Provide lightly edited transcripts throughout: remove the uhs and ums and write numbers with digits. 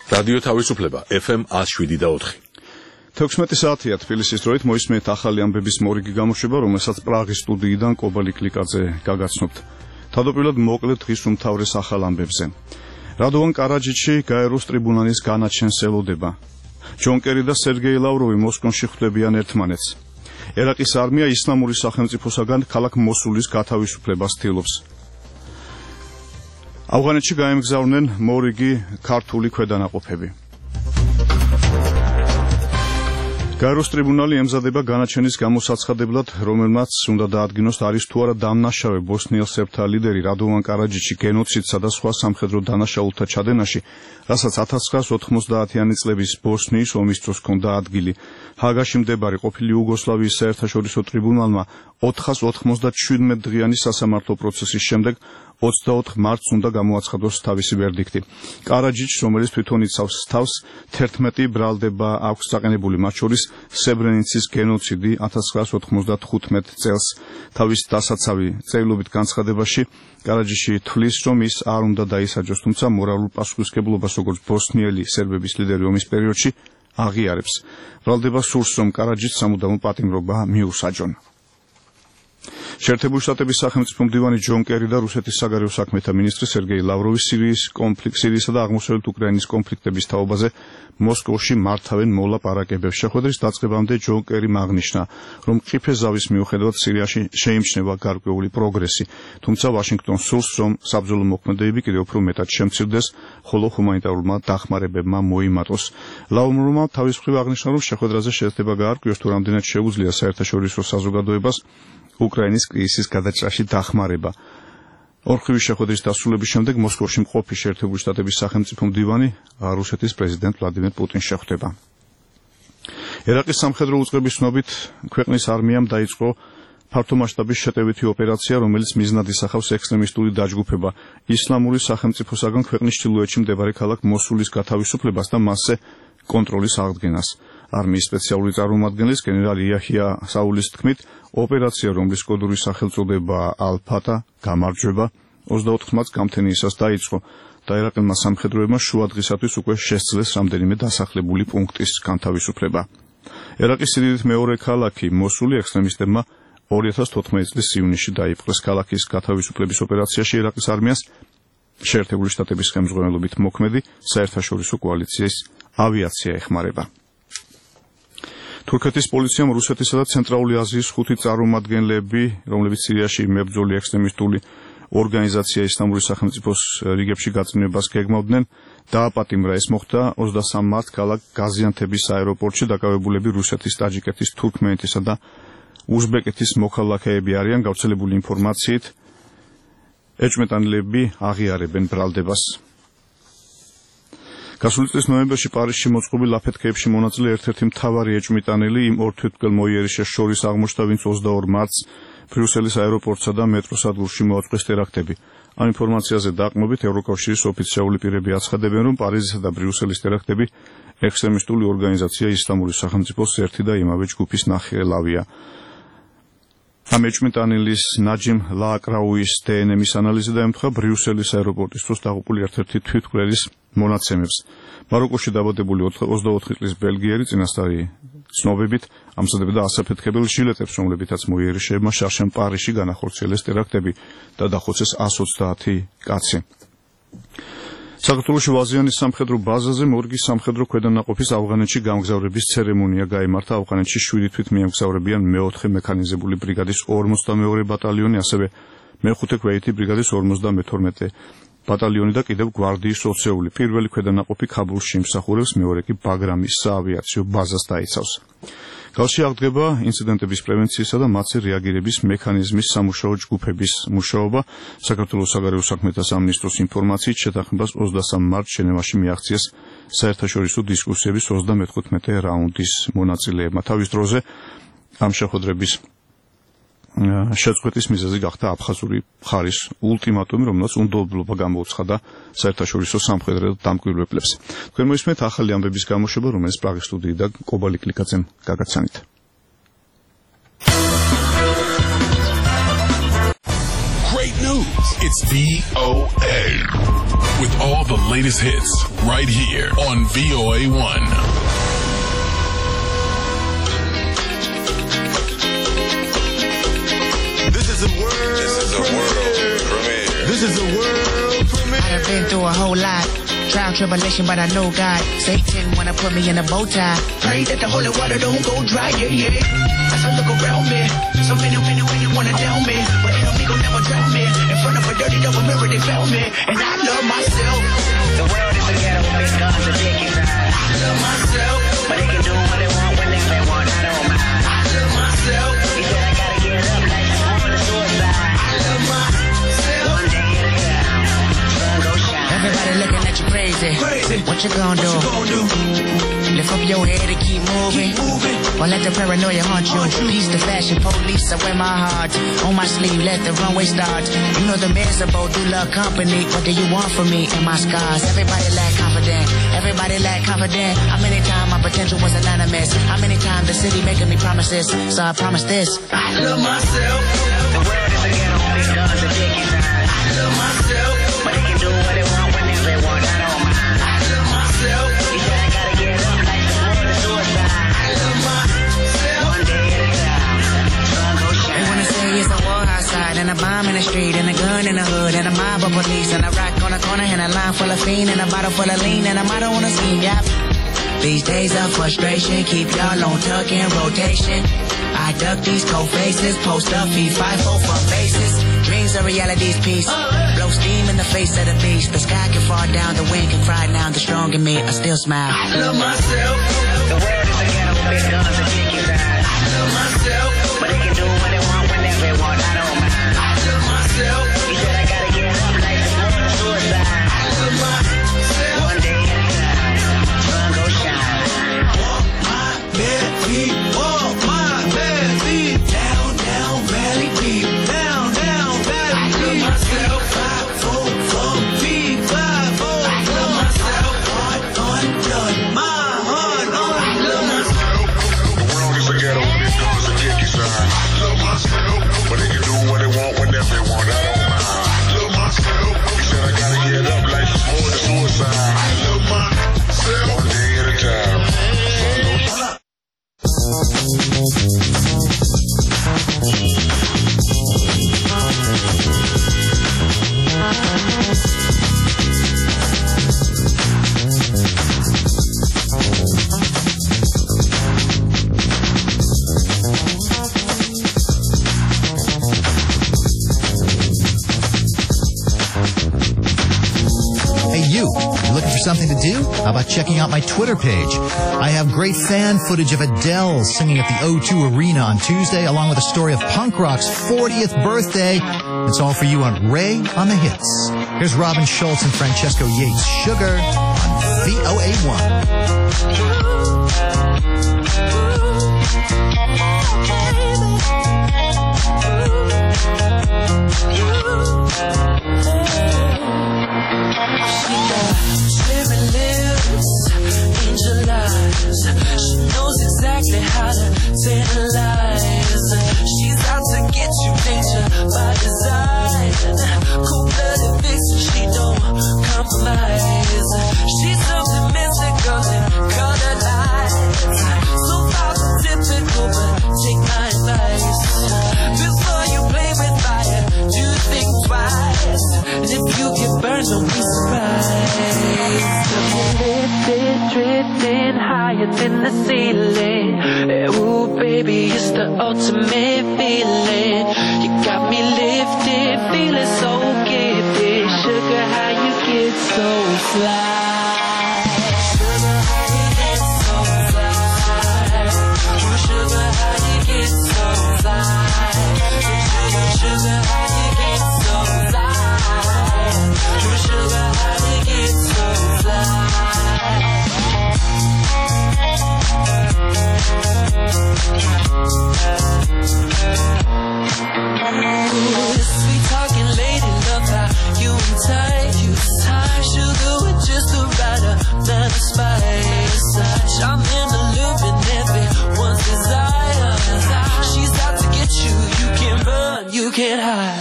რადიო თავისუფლება FM 107.4. 16 საათია თბილისის დროით მოისმენთ ახალი ამბების მორიგი გამოშვება, რომელსაც პრაღის სტუდიიდან კობალი კლიკაძე გაგაცნობთ. თავდაპირველად მოკლედ დღის უმთავრეს ახალ ამბებზე. რადოვან კარაჯიჩი გაეროს ტრიბუნალის განაჩენს ელოდება. ჯონ კერი და სერგეი ლავროვი მოსკოვში ხვდებიან ერთმანეთს. ერაყის არმია ისლამური სახელმწიფოსაგან ქალაქ მოსულის გათავისუფლებას ცდილობს. ავღანეთში გაემგზავრნენ მორიგი ქართული ქვედანაყოფები. გაეროს ტრიბუნალი ემზადება განაჩენის გამოსაცხადებლად, რომელმაც უნდა დაადგინოს არის თუ არა დამნაშავე ბოსნიელ სერბთა ლიდერი რადოვან კარაჯიჩი გენოციდსა და სხვა სამხედრო დანაშაულთა ჩადენაში, რასაც 1990-იანი წლების ბოსნიის ომის დროს ჰქონდა ადგილი. ჰაგაში მდებარე ყოფილი იუგოსლავიის საერთაშორისო ტრიბუნალმა 497 დღიანი სასამართლო პროცესის შემდეგ 24 მარტს უნდა გამოაცხადოს თავისი ვერდიქტი. კარაჯიჩს, რომელიც თვითონ იცავს თავს, 11 ბრალდება აქვს საყენებული, მათ შორის სებრენიცის გენოციდი 1995 წელს. თავის დასაცავი წერილობით განცხადებაში კარაჯიჩი თვლის, რომ ის არ უნდა დაისაჯოს, თუმცა მორალურ პასუხისმგებლობას როგორც ბოსნიელი სერბების ლიდერი ომის პერიოდში აღიარებს. ბრალდება სურს, რომ კარაჯიჩს სამუდამო პატიმრობა მიუსაჯონ. შეერთებული შტატების სახელმწიფო მდივანი ჯონ კერი და რუსეთის საგარეო საქმეთა მინისტრი სერგეი ლავროვი სირიისა და აღმოსავლეთ უკრაინის კონფლიქტების თაობაზე მოსკოვში მართავენ მოლაპარაკებებს. შეხვედრის დაწყებამდე ჯონ კერიმ აღნიშნა, რომ მყიფე ზავის მიუხედავად სირიაში შეიმჩნევა გარკვეული პროგრესი, თუმცა ვაშინგტონს სურს, რომ საბრძოლო მოქმედებები კიდევ უფრო მეტად შემცირდეს, ხოლო ჰუმანიტარულმა დახმარებებმა მოიმატოს. ლავროვმა თავის მხრივ აღნიშნა, რომ შეხვედრაზე შეიძლება გაარკვიოს, თუ რამდენად შეუძლია საერთაშორისო საზოგადოებას უკრაინის კრიზისის გადაჭრაში დახმარება. ორხრივი შეხვედრის დასრულების შემდეგ მოსკოვში მყოფი შეერთებული შტატების სახელმწიფო მდივანი რუსეთის პრეზიდენტ ვლადიმერ პუტინს შეხვდება. ერაყის სამხედრო უწყების ცნობით ქვეყნის არმიამ დაიწყო ფართომასშტაბის შეტევითი ოპერაცია, რომელიც მიზნად ისახავს ექსტრემისტული დაჯგუფება ისლამური სახელმწიფოსაგან ქვეყნის ჩრდილოეთში მდებარე ქალაქ მოსულის გათავისუფლებას და მასზე კონტროლის აღდგენას. არმიის სპეციალური წარმომადგენლის გენერალ იაჰია საულის თქმით, ოპერაცია, რომლის კოდური სახელწოდება ალ-ფატა, გამარჯვება, 24 მარტს გამთენიისას დაიწყო და ერაყელმა სამხედროებმა შუადღისათვის უკვე შესძლეს რამდენიმე დასახლებული პუნქტის განთავისუფლება. ერაყის სიდიდით მეორე ქალაქი მოსული ექსტრემისტებმა 2014 წლის ივნისში დაიპყრეს. ქალაქის გათავისუფლების ოპერაციაში ერაყის არმიას შეერთებული შტატების ხელმძღვანელობით მოქმედი საერთაშორისო კოალიციის ავიაცია ეხმარება. თურქეთის პოლიციამ რუსეთისა და ცენტრალური აზიის 5 წარმომადგენლები, რომლებიც სირიაში მებრძოლი ექსტრემისტული ორგანიზაცია ისლამური სახელმწიფოს რიგებში გაწმენებას გეგმავდნენ, დააპატიმრა. ეს მოხდა 23 მარტს ქალაქ გაზიანთების აეროპორტში. დაკავებულები რუსეთის, ტაჯიკეთის, თურქმენეთისა და უზბეკეთის მოქალაქეები არიან. გავრცელებული ინფორმაციით ეჭვმეტანილები აღიარებენ ბრალდებას. გასული წლის ნოემბერში პარიზში მოწყობილ აფეთქეებში მონაწილე ერთ-ერთი მთავარი ეჭვმიტანილი იმ ორ თვითმკვლელ მოიერიშეს შორის აღმოჩნდა, ვინც 22 მარტს ბრიუსელის აეროპორტსა და მეტროს სადგურში მოაწყვეს ტერაქტები. ამ ინფორმაციაზე დაყრდნობით ევროკავშირის ოფიციალური პირები აცხადებენ, რომ პარიზისა და ბრიუსელის ტერაქტები ექსტრემისტული ორგანიზაცია ისლამური სახელმწიფოს ერთი და იმავე ჯგუფის ნახელავია. ამ ეჭვმიტანილის ნაჯიმ ლააკრაუის დნმ-ის ანალიზი დაემთხვა ბრიუსელის აეროპორტის დროს დაღუპული ერთ-ერთი თვითმკვლელის მონაცემებს. მაროკოში დაბადებული 24 წლის ბელგიელი წინასწარი ცნობებით ამზადებდა ასაფეთქებელ ჟილეტებს, რომლებითაც მოიერიშეებმა შარშან პარიზში განახორციელეს ტერაქტები და დახოცეს 130 კაცი. საქართველოში ვაზიანის სამხედრო ბაზაზე მორგის სამხედრო ქვედანაყოფის ავღანეთში გამგზავრების ცერემონია გაიმართა. ავღანეთში 7 თვით მიემგზავრებიან მე-4 მექანიზებული ბრიგადის 42 ბატალიონი, ასევე მე-5 ქვეითი ბრიგადის 52 ბატალიონი და კიდევ გვარდიის 20-ეული. პირველი ქვედანაყოფი ქაბულში იმსახურებს, მეორე კი ბაგრამის საავიაციო ბაზას დაიცავს. გალში აღდგება ინციდენტების პრევენციისა და მათზე რეაგირების მექანიზმის სამუშაო ჯგუფების მუშაობა. საქართველოს საგარეო საქმეთა სამინისტროს ინფორმაციით შეთანხმებას 23 მარტს ჟენევაში მიაღწიეს საერთაშორისო დისკუსიების 35 რაუნდის მონაწილეებმა. თავის დროზე ამ შეხვედრების შეწყვეტის მიზეზი გახდა აფხაზური მხარის ულტიმატუმი, რომელსაც უნდობლობა გამოუცხადა საერთაშორისო სამხედრო დამკვირვებლებს. თქვენ მოისმენთ ახალი ამბების გამოშვება, რომელიც პრაღის სტუდიიდან კობალი კლიკაძემ გაგაცანით. Great news! It's VOA. with all the latest hits right here on VOA1. This is a world premiere. I've been through a whole lot. Trial, tribulation, but I know God. Satan wanna put me in a bow tie. Pray that the holy water don't go dry, yeah. As I look around me, so many women wanna down me, but ain't no me gon' never drown me. In front of a dirty double mirror, they found me, and I love myself. The world is a ghetto with big guns and dick inside. I love myself, but they can do what they want whenever they want. I don't mind. I love myself. He said I gotta get up like it's on the suicide. I love myself. One day at a time, sun go shine. Everybody looking at you crazy. What you gonna do? Lift up your head and keep moving. Or let the paranoia haunt you. Peace the fashion police, I wear my heart on my sleeve, let the runway start. You know the man's about do love company. What do you want from me and my scars? Everybody lack confident. Everybody lack confident. How many times my potential was anonymous? How many times the city making me promises? So I promise this. I love myself. The world is a ghetto, big guns and dick inside. I love myself. But they can do what they want whenever they want. I don't mind. I love myself. He said I gotta get up like it's on the suicide. I love myself. One day at a time, sun go shine. They wanna say it's a war outside and a bomb in the street and a gun in the hood and a mob of police and a rock on the corner and a line full of fiend and a bottle full of lean and a motto on a scheme, yep. These days of frustration keep y'all on tuck in rotation. I duck these cold faces, post up, feed 5-4 for faces. Dreams are reality's piece. Blow steam in the face of the beast. The sky can fall down, the wind can fry down. The strong in me, I still smile. I love myself. The world is a ghetto with big guns and dick inside. I love myself. But they can do what they want whenever they want. I don't mind. I love myself. He said I gotta get up like it's on the suicide. I love myself. One day at a time, sun go shine. Walk my bare feet, walk my bare feet. Down, down, valley deep. Down, down, valley deep. I love myself. 5-4 for me, 5-4. I love myself. Heart undone, my heart on. I love myself. The world is a ghetto with big guns and dick inside. I love myself. But they can do what they want whenever they want. I don't mind. I love myself. He said I gotta get up like it's more than suicide. I love myself. One day at a time. Sun go shine. Something to do? How about checking out my Twitter page? I have great fan footage of Adele singing at the O2 Arena on Tuesday, along with a story of punk rock's 40th birthday. It's all for you on Ray on the Hits. Here's Robin Schultz and Francesco Yates, Sugar on VOA1. She knows exactly how to tantalize. She's out to get you, danger by design. Cold-blooded vixen, she don't compromise. She's something mystical and color lights. So far from typical, but take my advice. Before you play with fire, do think twice. And if you get burned, don't be surprised. Lifted, drifting higher than the ceiling. Ooh, baby, it's the ultimate feeling. You got me lifted, feeling so gifted. Sugar, how you get so fly? Sugar, how you get so fly? Sugar, how you get so fly? Sugar, how you get so fly? Sugar, how you get so fly?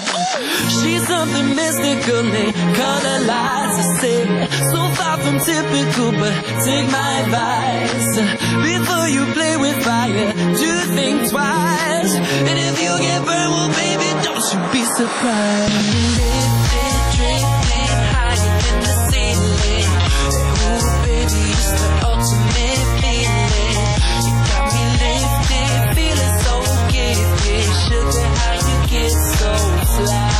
She's something mystically colorless, I say. So far from typical, but take my advice. Before you play with fire, do think twice. And if you get burned, well, baby, don't you be surprised. Lifted, drifting higher than the ceiling. Ooh, baby, it's the ultimate feeling. You got me lifted, feeling so gifted. Sugar, how you get so fly.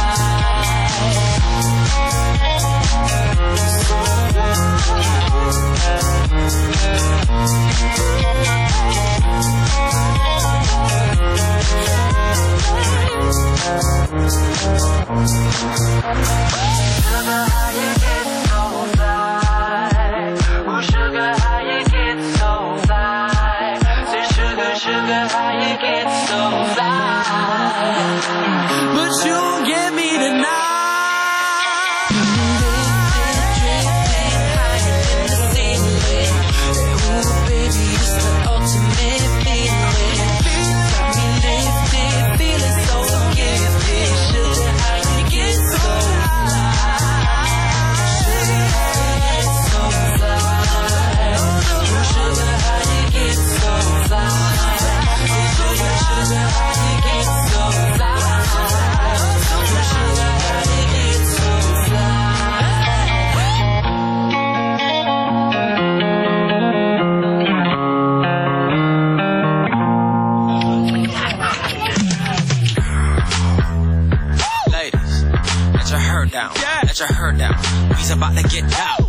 About to get out.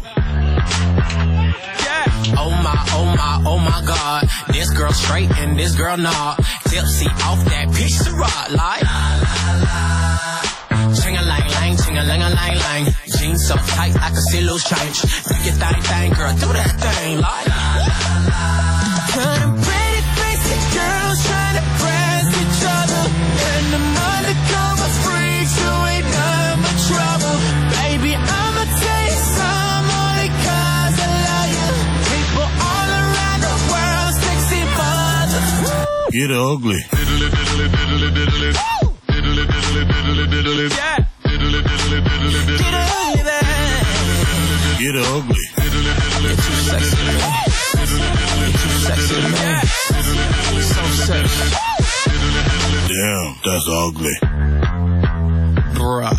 Yeah. Oh my God. This girl straight and this girl not. Tipsy off that piece of rock like. Ching-a-lang-lang, ching-a-lang-a-lang-lang. Jeans so tight I can see loose change. Do your thing, girl, do that thing like. Turning pretty faces, girls trying to press each other. And the undercover freaks who ain't none but trouble. Baby, I'ma tell you some only 'cause I love you. People all around the world, sexy mother. Get ugly. Yeah. Get ugly. You're too sexy to me. You're too sexy to me. So sexy. Damn, that's ugly. Bruh.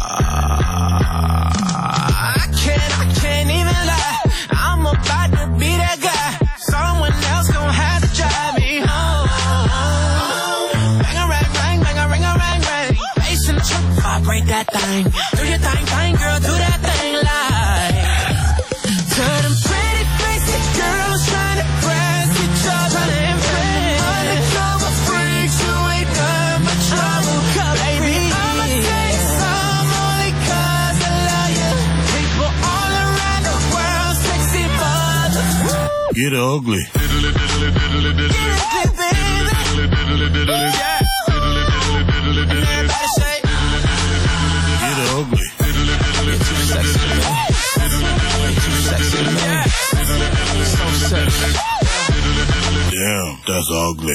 I can't even lie. I'm about to be that guy. Someone else gon' have to drive me home. Bang a rang rang, bang a ring a rang rang. Bass in the truck, vibrate that thing. Do your thing, girl, do that thing like. Turn them pretty faces, girls trying to press each other. Undercover freaks who ain't done but trouble. Baby, I'ma tell you some only 'cause I love you. People all around the world, sexy mother. Get ugly. Get ugly, baby. Yeah. Everybody say, Get ugly. you're too sexy to me. You're too sexy to me. So sexy. Damn, that's ugly.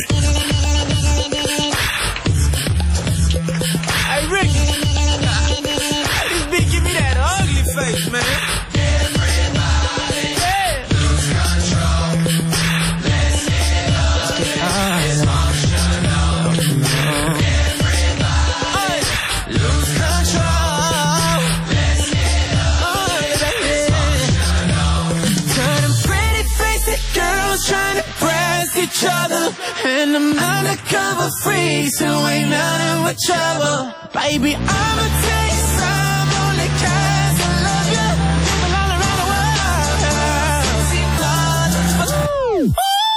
Hey, Ricky. Hey, this bitch give me that ugly face, man. Trying to press each other, and I'm undercover freaks who ain't nothing but trouble. Baby, I'ma tell you some only 'cause I love you. People all around the world. See blood.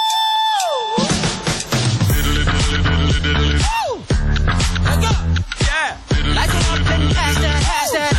Yeah. Like it up and hashtag.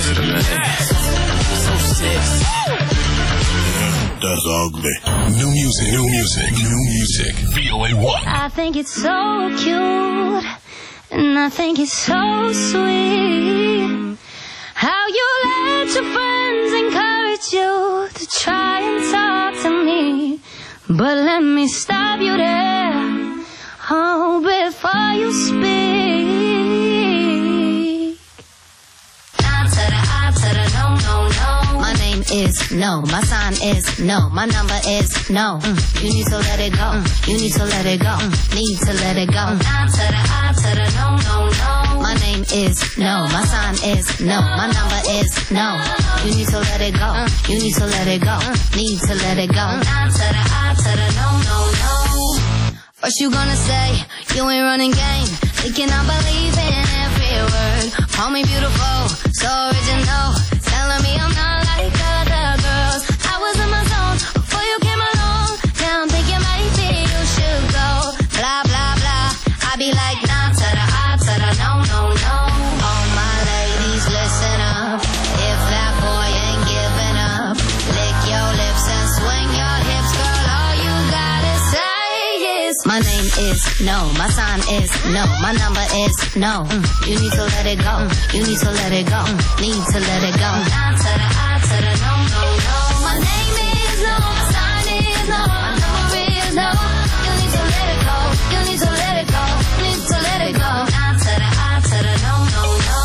That's ugly. New music. New music. VOA1. I think it's so cute, and I think it's so sweet how you let your friends encourage you to try and talk to me. But let me stop you there, oh, before you speak. I to the I to the no, no, no. My name is no, my sign is no, my number is no. You need to let it go, you need to let it go, need to let it go. I to the no, no, no. My name is no, my sign is no, my number is no. You need to let it go, you need to let it go, need to let it go. I to the no, no, no. First you gonna say you ain't running game, thinking I believe in every word. Call me beautiful, so original, telling me I'm not like other girls. I was in my zone before you came along. Now I'm thinking maybe you should go. Blah blah blah. I be like nah to the I to the no no no. All my ladies listen up. If that boy ain't giving up, lick your lips and swing your hips, girl. All you gotta say is my name is no, my sign is no, my number is no. You need to let it go, you need to let it go, need to let it go. I to the no, no, no. My name is no, my sign is no, my number is no. You need to let it go, you need to let it go, need to let it go. I to the no, no, no.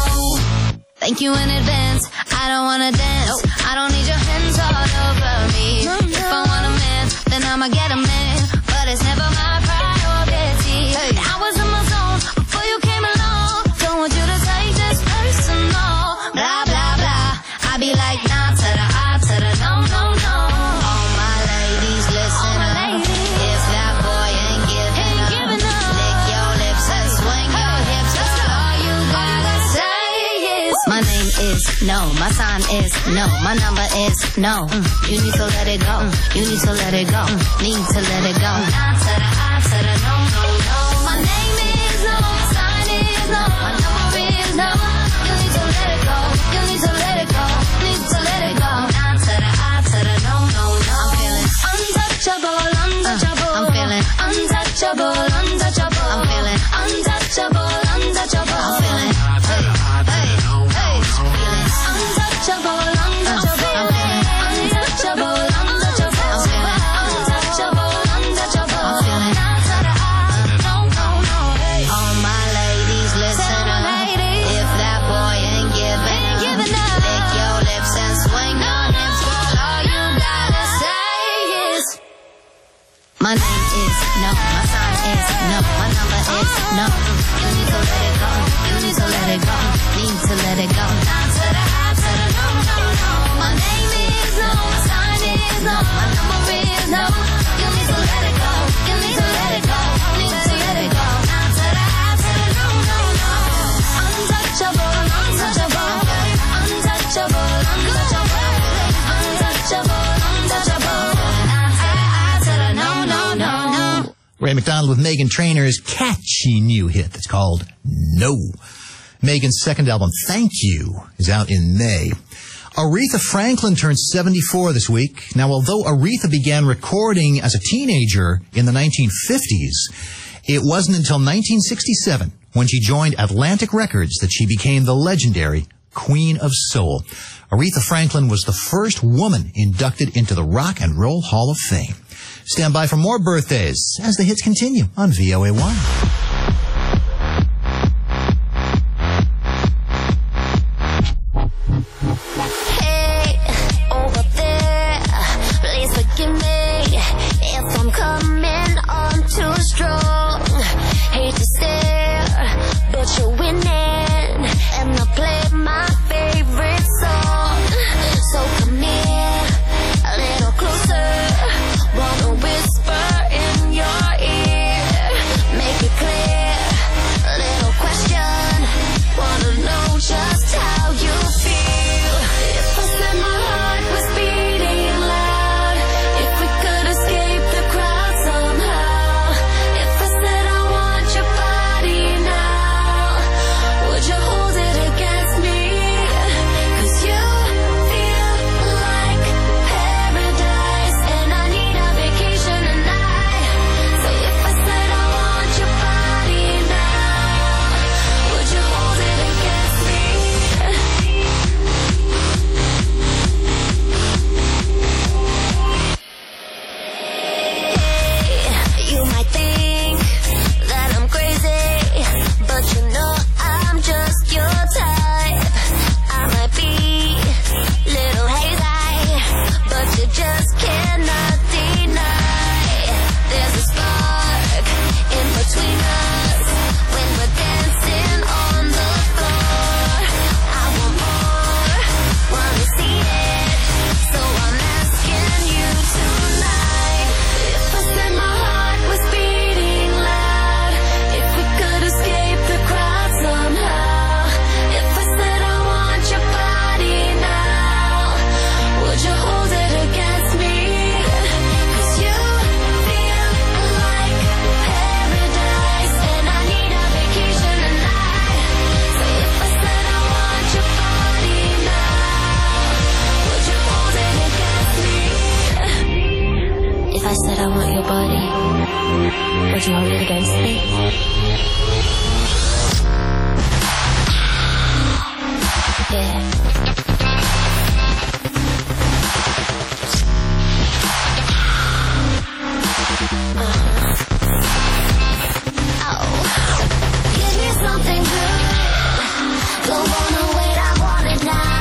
Thank you in advance, I don't wanna dance, I don't need your hands all over me. If I want a man, then I'ma get a man, but it's never my priority. I was in my zone before you came along, don't want you to take this personal. Blah blah blah, I be like nah to the I to the no no no. All my ladies listen up. If that boy ain't giving up, lick your lips and swing your hips. All you gotta say is my name is no, my sign is no, my number is no. You need to let it go, you need to let it go, need to let it go. Nah to the I to the no no no. My name is no, my sign is no, my number is no. You need to let it go, you need to let it go, need to let it go. Nah to the I to the no no no. I'm feeling untouchable, untouchable. I'm feeling untouchable, untouchable. I'm feeling untouchable, untouchable. I'm feeling hey hey hey. Feeling untouchable, untouchable. I'm feeling untouchable, untouchable. I'm feeling untouchable, untouchable. I'm feeling no no no. All my ladies listen up. If that boy ain't giving up, lick your lips and swing your hips, girl. All you gotta say is my name is no, my sign is no, my number is no. You need to let it go, you need to let it go, need to let it go. Down to the I to the no no no. My name is no, my sign is no, my number is no. You need to let it go, you need to let it go, need to let it go. Down to the I to the no no no. Untouchable, untouchable, untouchable, untouchable, untouchable, untouchable. I to the no no no no. Ray McDonald with Meghan Trainor's catchy new hit that's called No. Meghan's second album, Thank You, is out in May. Aretha Franklin turned 74 this week. Now, although Aretha began recording as a teenager in the 1950s, it wasn't until 1967, when she joined Atlantic Records, that she became the legendary Queen of Soul. Aretha Franklin was the first woman inducted into the Rock and Roll Hall of Fame. Stand by for more birthdays as the hits continue on VOA1. Make it Would you hold it against me? Yeah. Something good. Don't wanna wait, I want it now.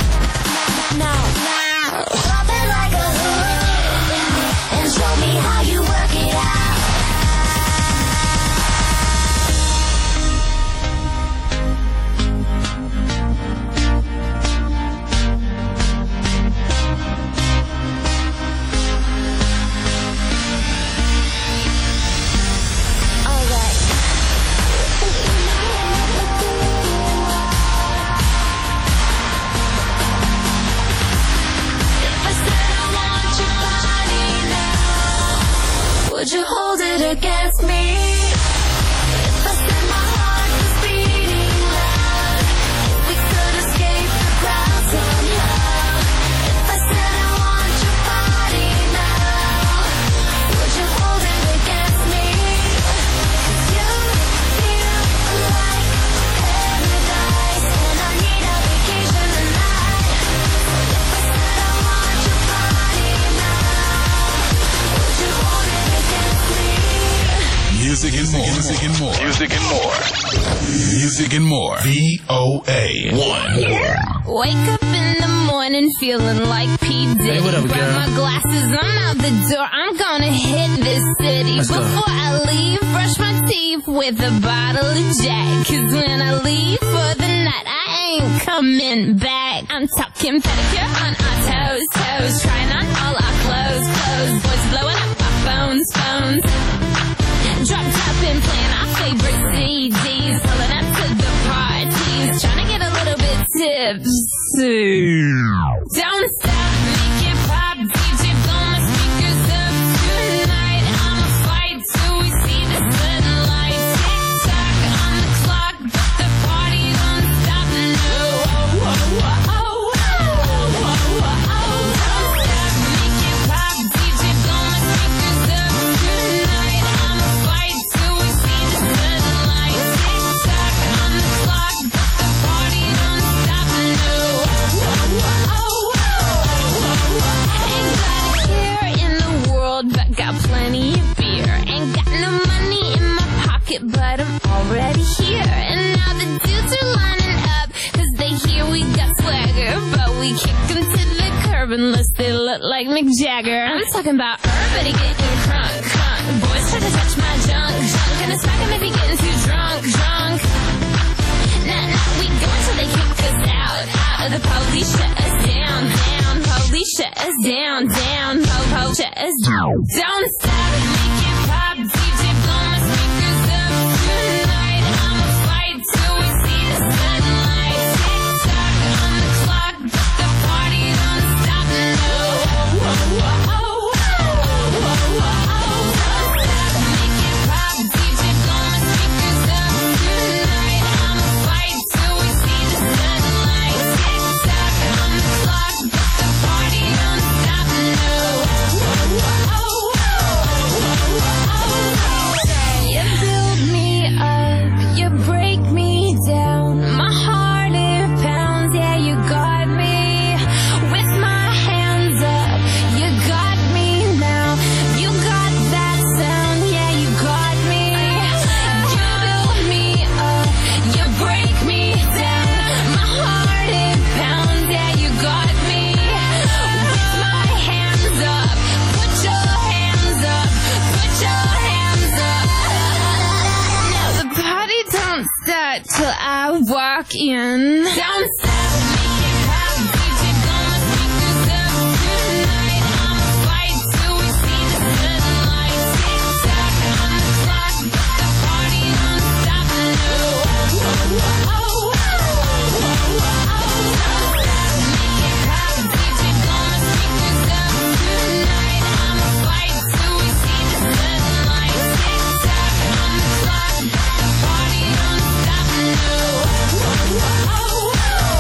Now. Drop it like a hood and show me how you work it out. Would you hold it against me? If I said my heart was beating loud, if we could escape the crowd somehow. If I said I want your body now, would you hold it against me? 'Cause you feel like paradise, and I need a vacation tonight. If I said I want your body now, would you hold it against me? Music and more. Music and more. Music and more. Music and more. VOA1. Wake up in the morning feeling like P. Diddy. Hey, what up, Grab girl? my glasses, I'm out the door. I'm gonna hit this city. Let's go. Before I leave, brush my teeth with a bottle of Jack. 'Cause when I leave for the night, I ain't coming back. I'm talking pedicure on our toes. Trying on all our clothes. Boys blowing up our phones. Drop top and playing our favorite CDs. Pulling up to the parties. Trying to get a little bit tipsy. Don't stop, make it pop. DJ, blow my speakers up tonight. I'ma fight till we see the sunlight. Tick-tock on the clock, but the party don't stop. No. Don't stop, make it pop. DJ, blow my speakers up tonight. I'ma fight till we see the sunlight. Tick-tock on the clock, but the party don't stop. No. Ain't got a care in the world, but got plenty of beer. Ain't got no money in my pocket, but I'm already here. And now the dudes are lining up, 'cause they hear we got swagger. But we kick them to the curb unless they look like Mick Jagger. I'm talking about everybody getting crunk. Boys try to touch my junk. Gonna smack him if he getting too drunk. Nah, we go until they kick us out. The police shut us down. Police shut us down. Po shut us down. Don't stop, make it pop. DJ, blow my speakers up tonight. I'ma fight till we see the sunlight. Tick-tock on the clock, but the party don't stop. No. Don't stop, make it pop. DJ, blow my speakers up tonight. I'ma fight till we see the sunlight. Tick-tock on the clock, but the party don't stop. No. You build me up, you break me down. My heart it pounds, yeah, you got me. With my hands up, you got me now. You got that sound, yeah, you got me. You build me up, you break me down. My heart it pounds, yeah, you got me. With my hands up, put your hands up, put your hands up. Now the party don't start till I walk in. Don't stop, make it pop. DJ, blow my speakers up tonight. I'ma fight till we see the sunlight. Tick-tock on the clock, but the party don't stop. No. Make it pop. DJ, blow my speakers up tonight. I'ma fight till we see the sunlight. Tick-tock on the clock, but the party don't stop. No.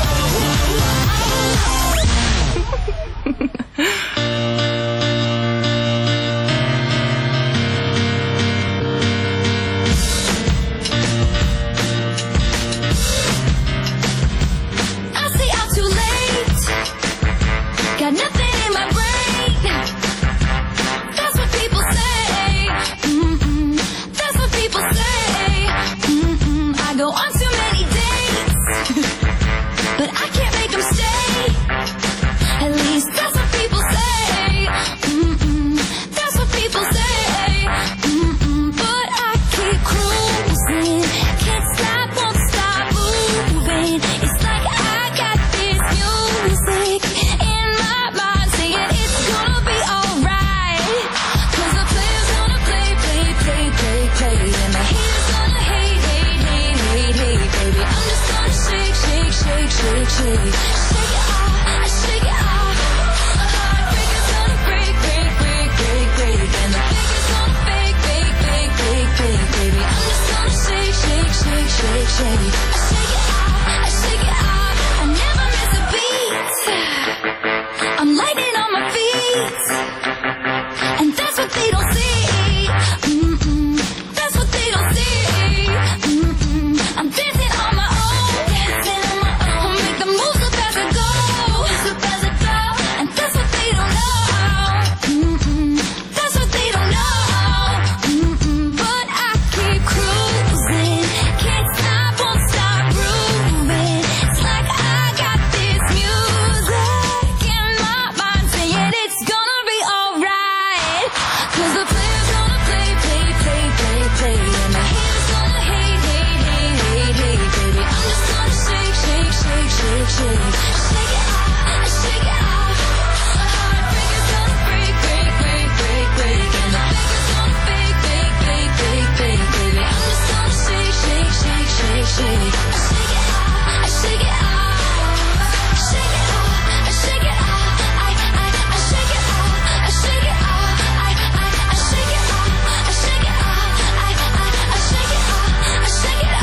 shake, shake. I shake it off, I shake it off. I never miss a beat. I'm lightning on my feet, and that's what they don't see. That's what they don't see. I'm dancing on my own, dancing on my own. Make the moves up as I go, and that's what they don't know. That's what they don't know. But I keep cruising, can't stop, won't stop grooving. It's like I got this music in my mind saying it's gonna be alright. 'Cause the player's gonna play, play, play, play, play, and the haters gonna hate, hate, hate, hate, hate, baby. I'm just gonna shake, shake, shake, shake, shake. Shake it off, shake it off. Heartbreaker's gonna break, break, break, break, break, and the faker's gonna fake, fake, fake, fake, fake, baby. I'm just gonna shake, shake, shake, shake, shake. I shake it off, I shake it off. Shake it off, I shake it off. I shake it off, I shake it off. I shake it off, I shake it off. I shake it off, I shake it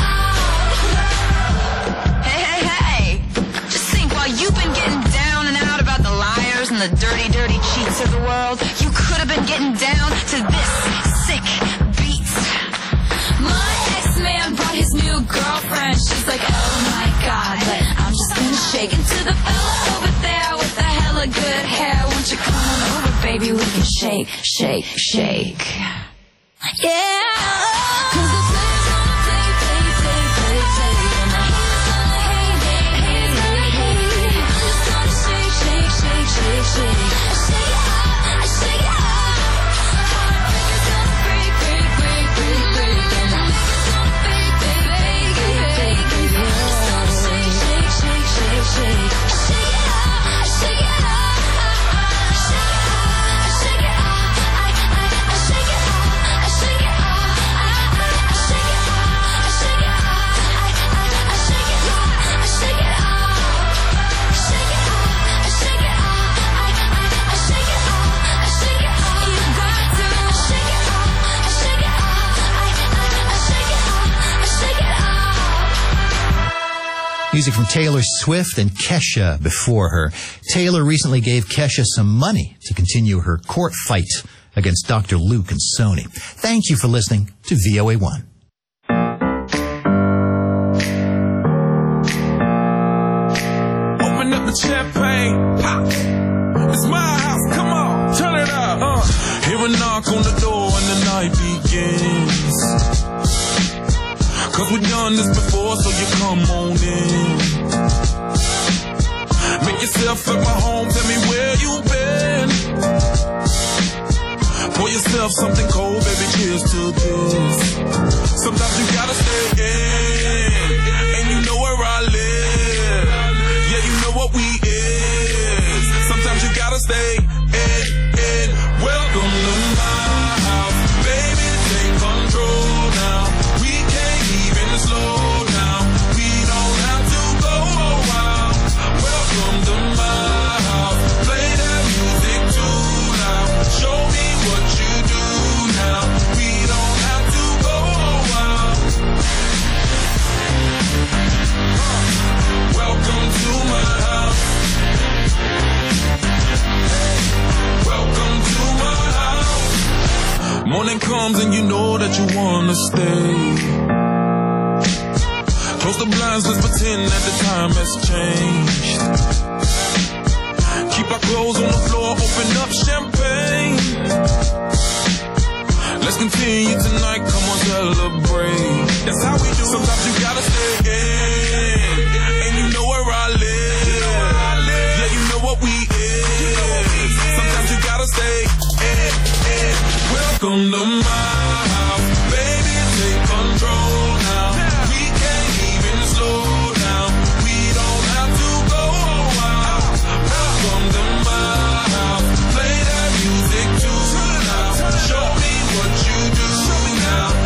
off. Hey, hey, hey! Just think, while you've been getting down and out about the liars and the dirty, dirty cheats of the world, you could have been getting down to this sick beat. My ex-man brought his new girlfriend. She's like, oh my god, but I'm just gonna shake into the fella over there with the hella good hair. Won't you come on over, baby? We can shake, shake, shake. Yeah. 'Cause the player's gonna play, play, play, play, play, and the haters gonna hate, hate, hate, hate, hate. I'm just gonna shake, shake, shake, shake, shake. I shake it off, I shake it off. Heartbreaker's gonna break, break, break, break, break, and the faker's gonna fake, fake, fake, fake, fake, baby. I'm just gonna shake, shake, shake, shake, shake. I shake it off, I shake it off. I shake it off, I shake it off. I shake it off, I shake it off. I shake it off, I shake it off. I shake it off, I shake it off. Shake it off, I shake it off. I shake it off, I shake it off. You got to shake it off, I shake it off. I shake it off, I shake it off. Music from Taylor Swift and Kesha before her. Taylor recently gave Kesha some money to continue her court fight against Dr. Luke and Sony. Thank you for listening to VOA1. Open up the champagne, pop. It's my house, come on, turn it up. Hear a knock on the door and the night begins. 'Cause we've done this before, so you come on in. Make yourself at my home, tell me where you've been. Pour yourself something cold, baby, cheers to this. Sometimes you gotta stay in, and you know where I live. Yeah, you know what we is. Sometimes you gotta stay in. Welcome to my house, baby, take control now. We can't even slow down. We don't have to go wild. Welcome to my house, play that music too loud. Show me what you do now. We don't have to go wild. Welcome to my house. Welcome to my house. Morning comes and you know that you wanna stay. Close the blinds, let's pretend that the time has changed. Keep our clothes on the floor, open up champagne. Let's continue tonight, come on, celebrate. That's how we do. Sometimes you gotta stay in, and you know where I live. Yeah, you know what we is. Sometimes you gotta stay in. Welcome to my house, baby, take control now. We can't even slow down. We don't have to go wild. Welcome to my house, play that music too loud. Show me what you do now.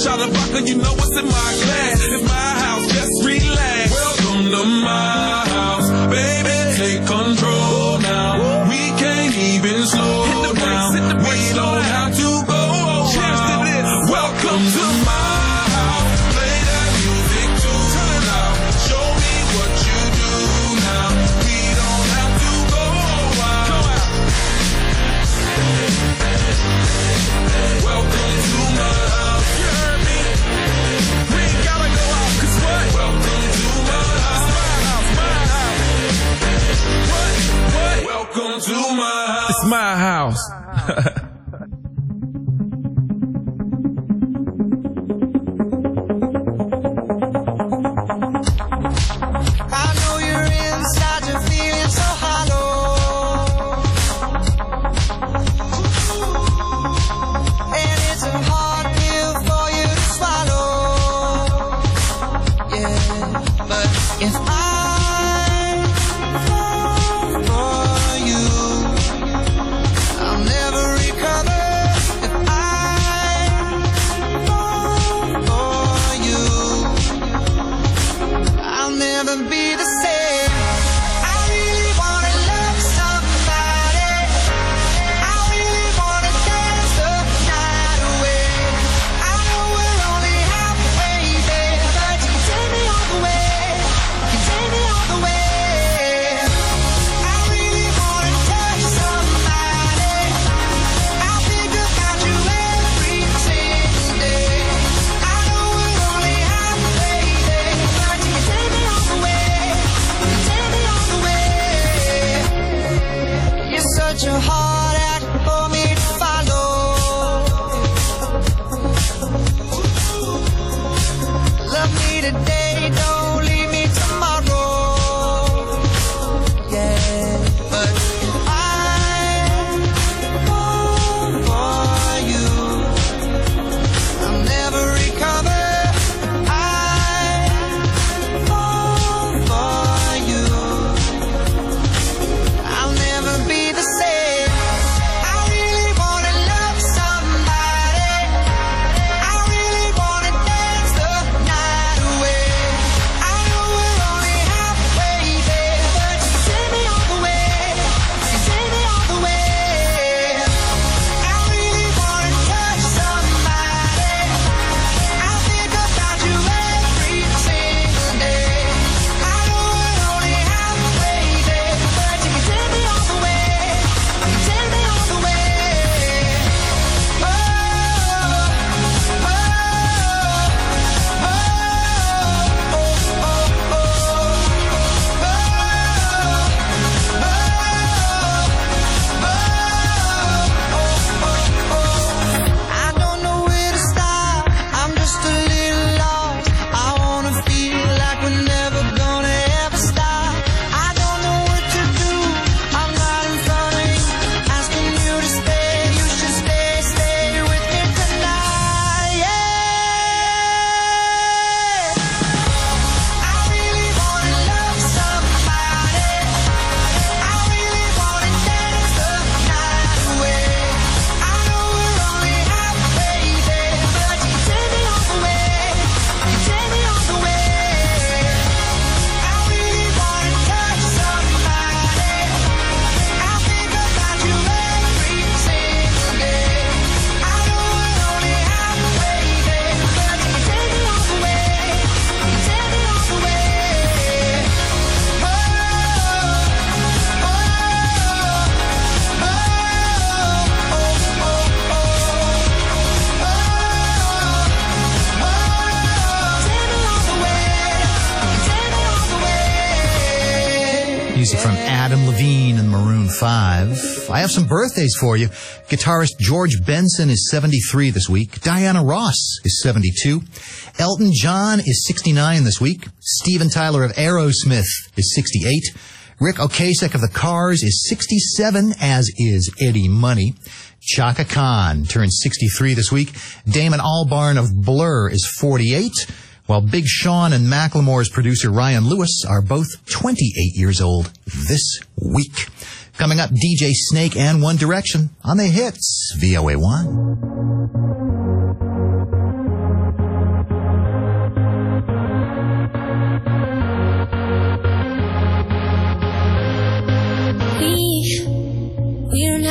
shot of vodka, you know what's in my glass. It's my house, just relax. Welcome to my house, baby, take control now. We can't even slow down. We don't have to go wild. Welcome to my house. Play that music too loud. Show me what you do now. We don't have to go wild. Welcome to my house. You heard me? We ain't gotta go out, 'cause what? Welcome to my house. My house. What? Welcome to my house. It's my house. I know you're inside, you're feeling so hollow. And it's a hard pill for you to swallow. Yeah, but if I fall for you, I'll never recover. If I fall for you, I'll never be the same. I really wanna love somebody. I really wanna dance the night away. I know we're only halfway there, but you can take me all the way. You can take me all the way. I really wanna touch somebody. I think about you every single day. I know we're only halfway there, but you can take me all the way. You can take me all the way. You're such a hard act for me to follow. Love me today, don't leave me tomorrow. Yeah, but if I fall for you, I'll never recover. I fall for you, I'll never be the same. I really wanna love somebody. I really wanna dance the night away. I know we're only halfway there, but you can take me all the way. You can take me all the way. I really wanna touch somebody. I think about you every single day. I know we're only halfway there, but you can take me all the way. You can take me all the way. Oh, oh, oh, I don't know where to start. I'm just a little lost. I wanna feel like we're never gonna ever stop. I don't know what to do. I'm not in front of you, asking you to stay. You should stay with me tonight. Yeah. I really wanna love somebody. I really wanna dance the night away. I know we're only halfway there, but you can take me all the way. You can take me all the way. I really wanna touch somebody. I think about you every single day. I know we're only halfway there, but you can take me all the way. You can take me all the way. Oh, oh, oh, Music from Adam Levine and Maroon 5. I have some birthdays for you. Guitarist George Benson is 73 this week. Diana Ross is 72. Elton John is 69 this week. Steven Tyler of Aerosmith is 68. Rick Ocasek of the Cars is 67, as is Eddie Money. Chaka Khan turns 63 this week. Damon Albarn of Blur is 48. While Big Sean and Macklemore's producer Ryan Lewis are both 28 years old this week. Coming up, DJ Snake and One Direction on the hits, VOA1.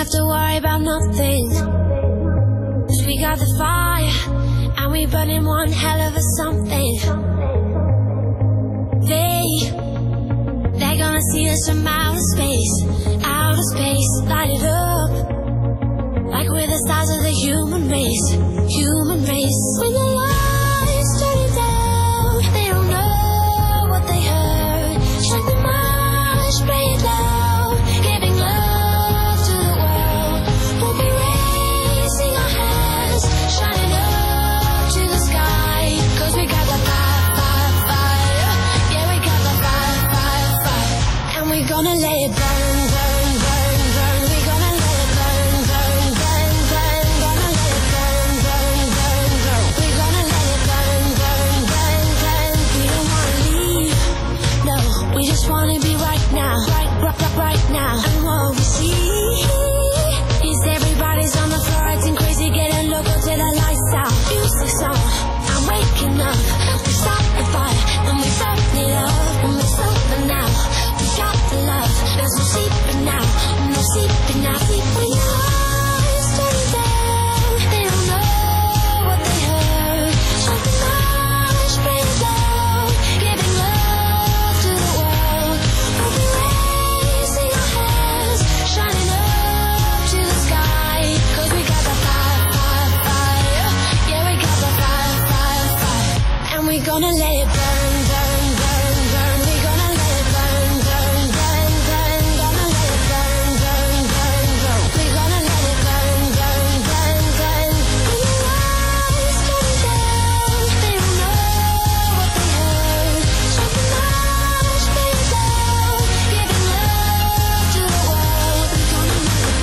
have to worry about nothing. 'Cause we got the fire, and we burning one hell of a something. They're gonna see us from outer space, light it up, like we're the stars of the human race. When the lights turn it down, they don't know what they heard. Strike the march, play it loud, giving love to the world. We'll be raising our hands, shining up to the sky. 'Cause we got the fire, yeah, we got the fire, and we're gonna let it burn. We're gonna let it burn. Gonna let it burn. We're gonna let it burn. We don't wanna leave, no, we just wanna be right now, right now. And what we see is everybody's on the floor acting crazy, getting loco till the lights out. Music's on, I'm waking up. We stop the fire and we burn it up, and we're sober now. We got the love, there's no sleeping now, no sleeping now. When the lights turn it down, they don't know what they heard. Strike the march, play it loud, giving love to the world. We'll be raising our hands, shining up to the sky. 'Cause we got the fire, yeah, we got the fire, and we're gonna let it burn. We're gonna let it burn. Gonna let it burn. We're gonna let it burn. When the lights turn down, they don't know what they heard. Strike the march, play it loud, giving love to the world. We're gonna let it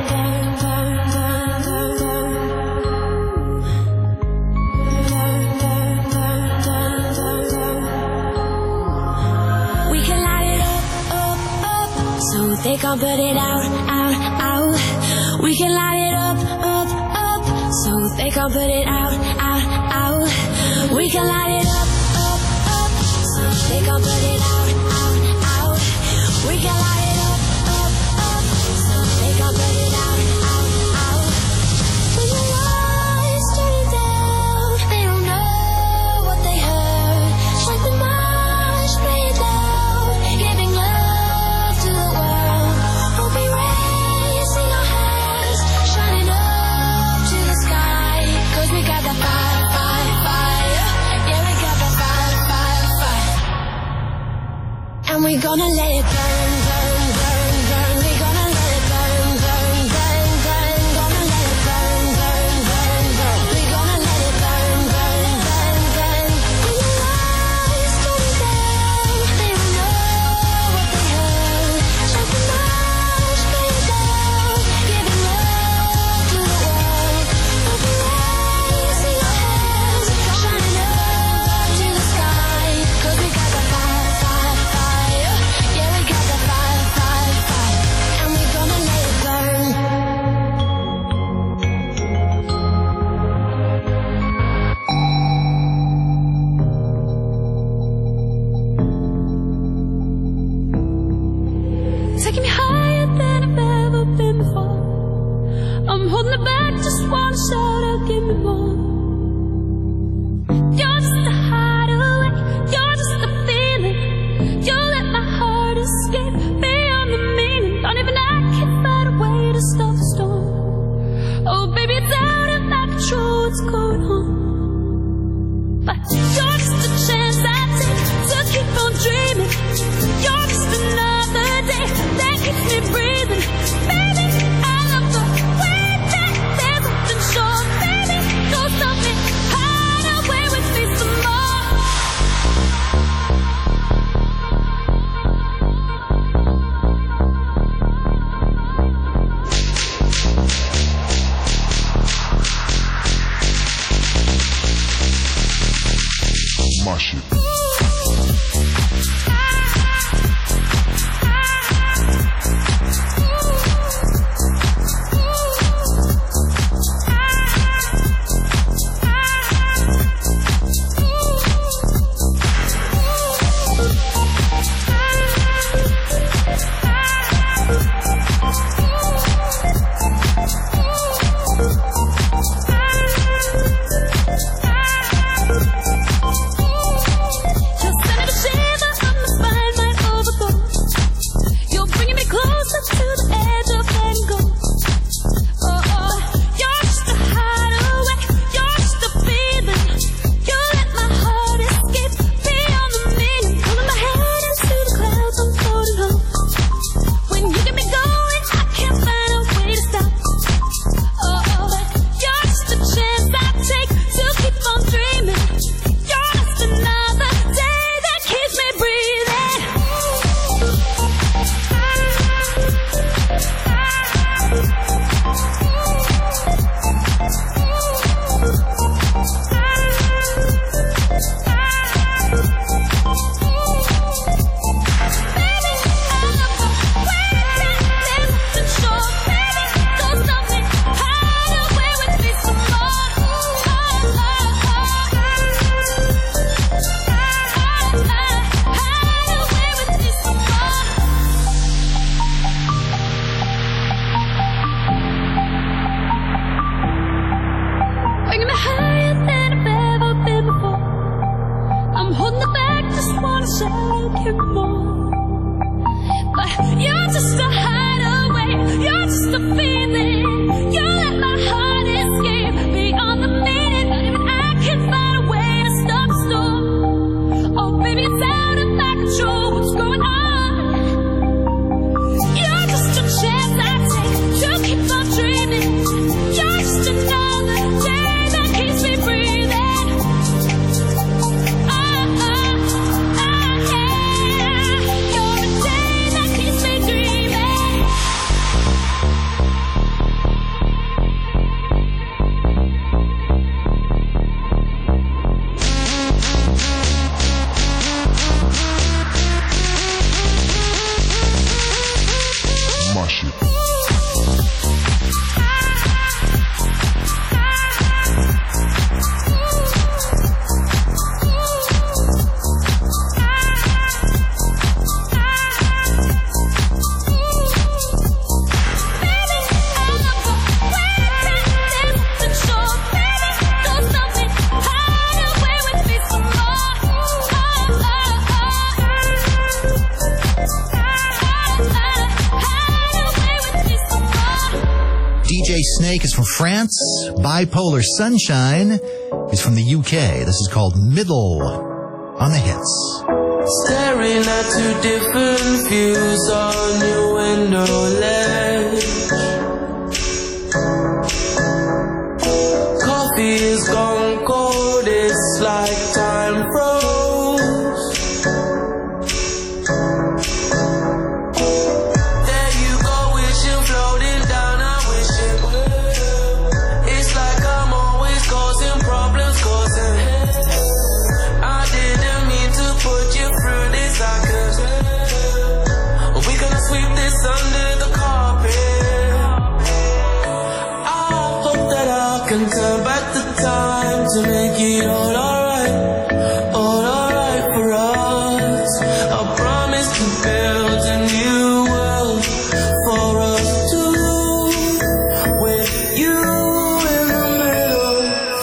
We can light it up, so they can't put it out. We can light it up, so they can't put it out. We can light it up, so they can't put it out. We can light it up, so they can't put it out. When the lights turn it down, they don't know what they heard. Strike the march, play it loud, giving love to the world. We'll be raising our hands, shining up to the sky. 'Cause we got the fire, yeah, we got the fire, and we're gonna let it burn. We're gonna let it burn. Gonna let it burn. We're gonna let it burn. When the lights turn down, they don't know what they heard. Strike the march, play it loud, giving love to the world. We'll be raising our hands, shining up to the sky. 'Cause we got the fire, yeah, we got the fire, and we're gonna let it burn. Taking me higher than I've ever been before. I'm holding it back, just wanna shout out, give me more. You're just a hideaway, you're just a feeling. You let my heart escape beyond the meaning. Don't even I can find a way to stop the storm. Oh baby, it's out of my control what's going on. But you're just a chance I take to keep on dreaming. You're just another day that keeps me breathing. Baby, I love the way that there's nothing short. Baby, go stop me, hide away with me some more. My shit. you more. But you're just a hideaway, you're just a feeling. You let my heart escape beyond the meaning. Not even I can find a way to stop the storm. Oh baby, it's out of my control, what's going on? You're just a chance I take to keep on dreaming. You're just another day that keeps me breathing. Snake is from France. Bipolar Sunshine is from the UK. This is called Middle on the hits. Staring at two different views on your window ledge. Coffee is gone cold, it's like time froze. There you go, wishing, floating down, I wish it would. It's like I'm always causing problems, causing I didn't mean to put you through this, I could. We're gonna sweep this under the carpet. I hope that I can turn back the time to make it all alright for us. I promise to build a new world for us two, with you in the middle.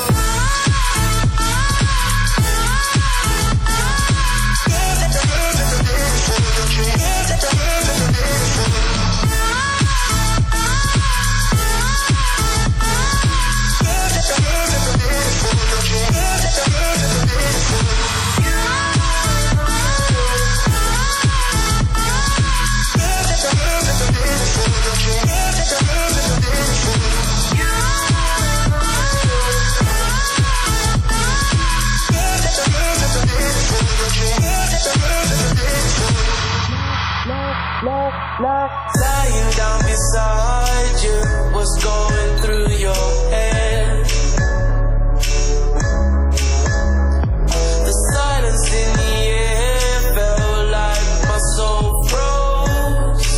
Lying down beside you, what's going through your head? The silence in the air felt like my soul froze.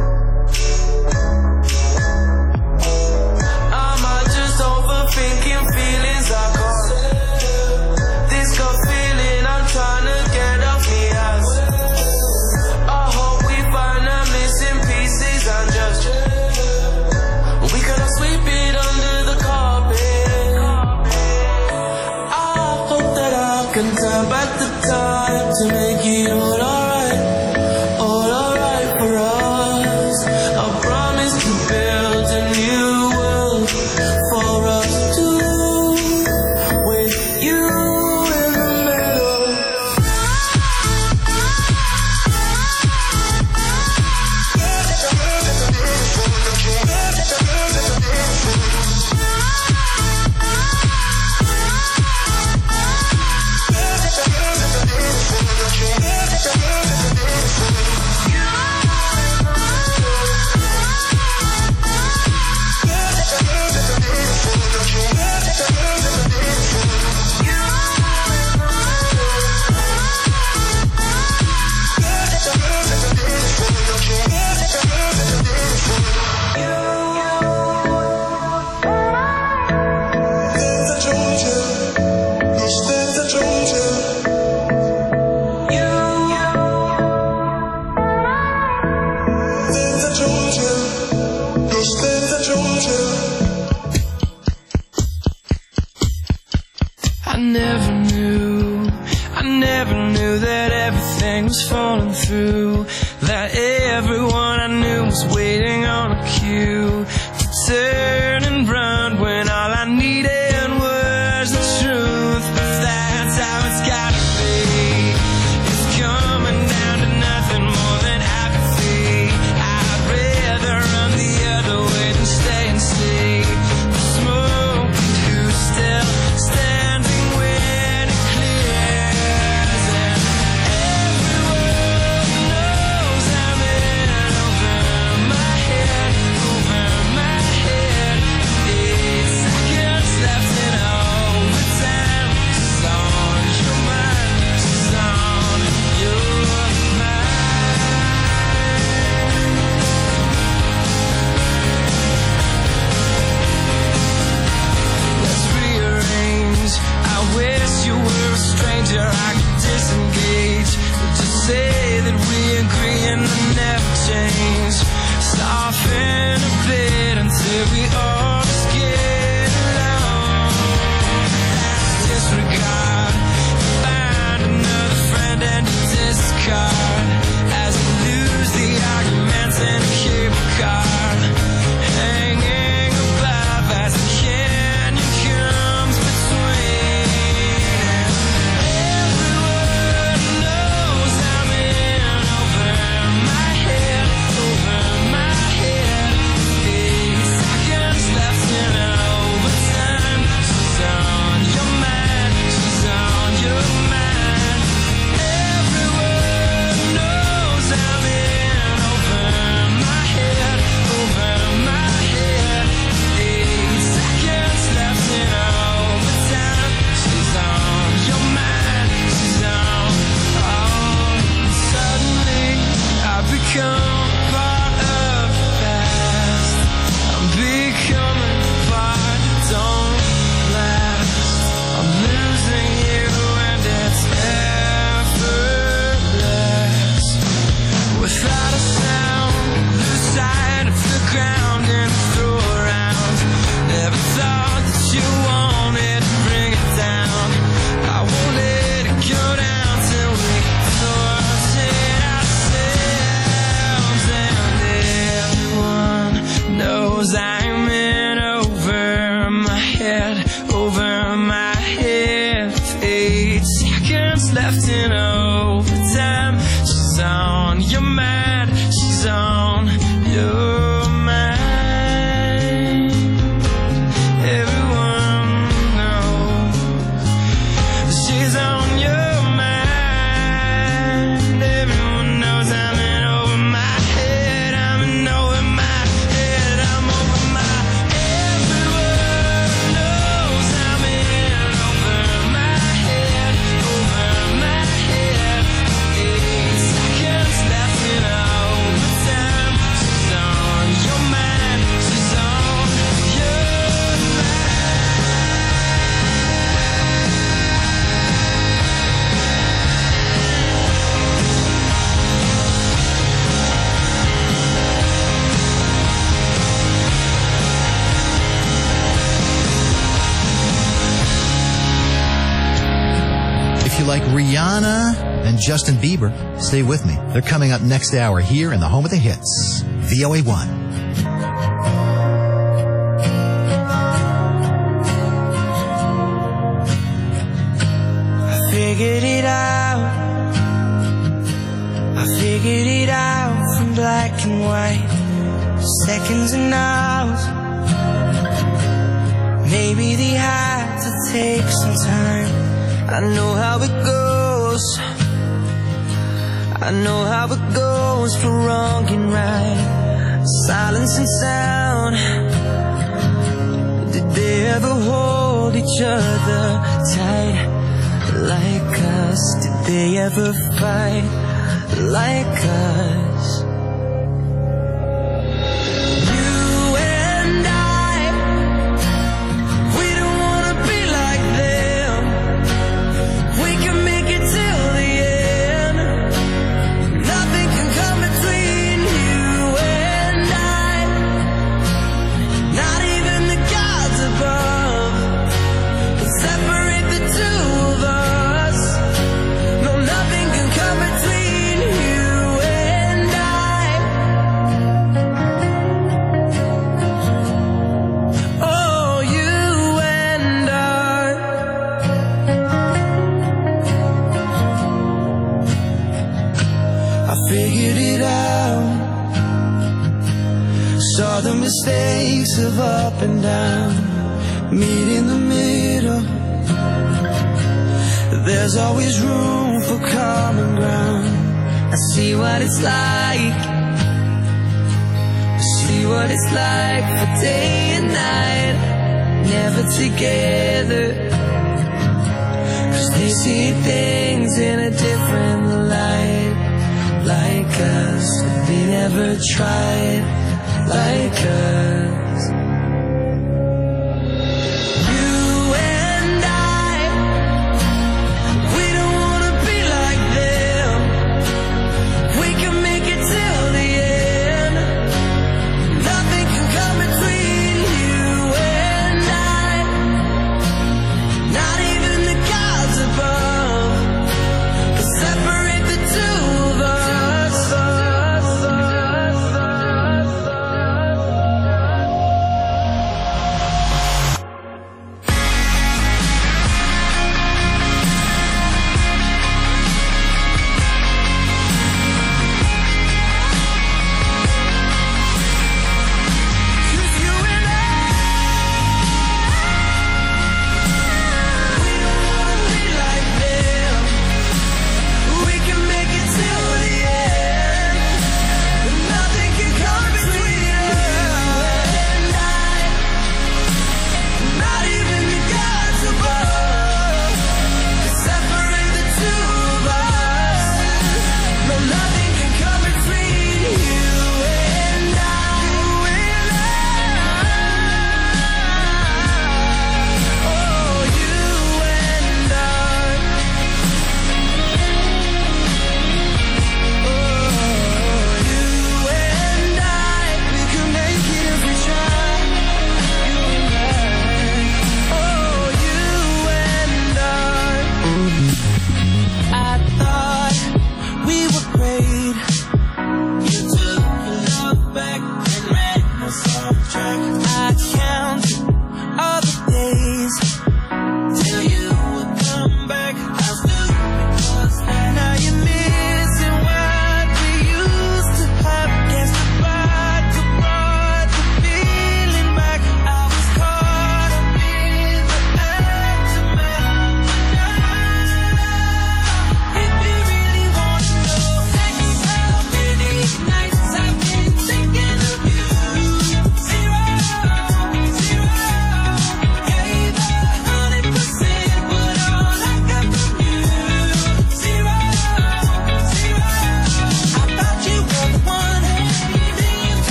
Am I just overthinking feelings I can't? This gut feeling I'm trying to get off me ass. I hope we find the missing pieces and just we gonna sweep it under the carpet. I hope that I can turn back the time to make it all alright for us. I promise to build a new world for us two, with you in the middle. never knew that everything was falling through, that everyone I knew was waiting on a cue to turn and run when all I needed was the truth. But that's how it's gotta be. It's coming down to nothing more than apathy. I'd rather run the other way than stay and see the smoke and who's still standing when it clears. And everyone knows I'm in over my head, over my head. 8 seconds left in overtime. She's on your mind, she's on your Let's rearrange. I wish you were a stranger I could disengage. Just say that we agree and then never change. Soften a bit until we all just get along. That's disregard. Find another friend and discard as we lose the arguments in a cable car. Hanging above as the canyon comes between. Everyone knows I'm in over my head, over my head. 8 seconds left in overtime. She's on your mind, she's on your mind. Everyone knows I'm in over my head, over my head. 8 seconds left in overtime. She's on your mind, she's on. Suddenly I've become part of the past. I'm becoming part that don't last. I'm losing you and it's effortless. Without a sound, lose sight of the ground and throw around. Never thought that you wanted to bring it down. I won't let it go down till we sort it ourselves. And everyone knows I'm in over my head, over my head. 8 seconds left in overtime. She's on your mind, she's on your mind. Everyone knows she's on your mind. Everyone knows I'm in over my head, I'm in over my head, I'm over my. Everyone knows I'm in over my head, over my head. 8 seconds left in overtime. She's on your mind, she's on your If you like Rihanna and Justin Bieber, stay with me. They're coming up next hour here in the home of the hits, VOA1. I figured it out. I figured it out from black and white, seconds and hours. Maybe they had to take some time. I know how it goes. I know how it goes for wrong and right, silence and sound. Did they ever hold each other tight like us? Did they ever fight like us? You and I, we don't wanna be like them. We can make it till the end. Nothing can come between you and I. Not even the gods above can separate the two of us. No mistakes of up and down meet in the middle. There's always room for common ground. I see what it's like. I see what it's like for day and night, never together. 'Cause they see things in a different light, like us. They never tried like us.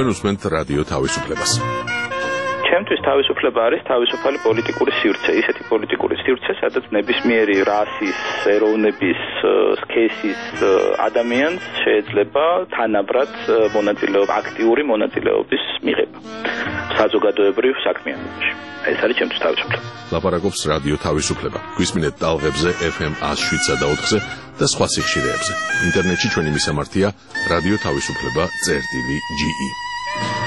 თქვენ უსმენთ რადიო თავისუფლებას. ჩემთვის თავისუფლება არის თავისუფალი პოლიტიკური სივრცე, ისეთი პოლიტიკური სივრცე, სადაც ნებისმიერი რასის, ეროვნების, სქესის ადამიანს შეიძლება თანაბრად აქტიური მონაწილეობის მიღება საზოგადოებრივ საქმიანობაში. ეს არის ჩემთვის თავისუფლება. ლაპარაკობს რადიო თავისუფლება. გვისმინეთ ტალღებზე FM 107.4-ზე და სხვა სიხშირეებზე. ინტერნეტში ჩვენი მისამართია რადიო თავისუფლება.ge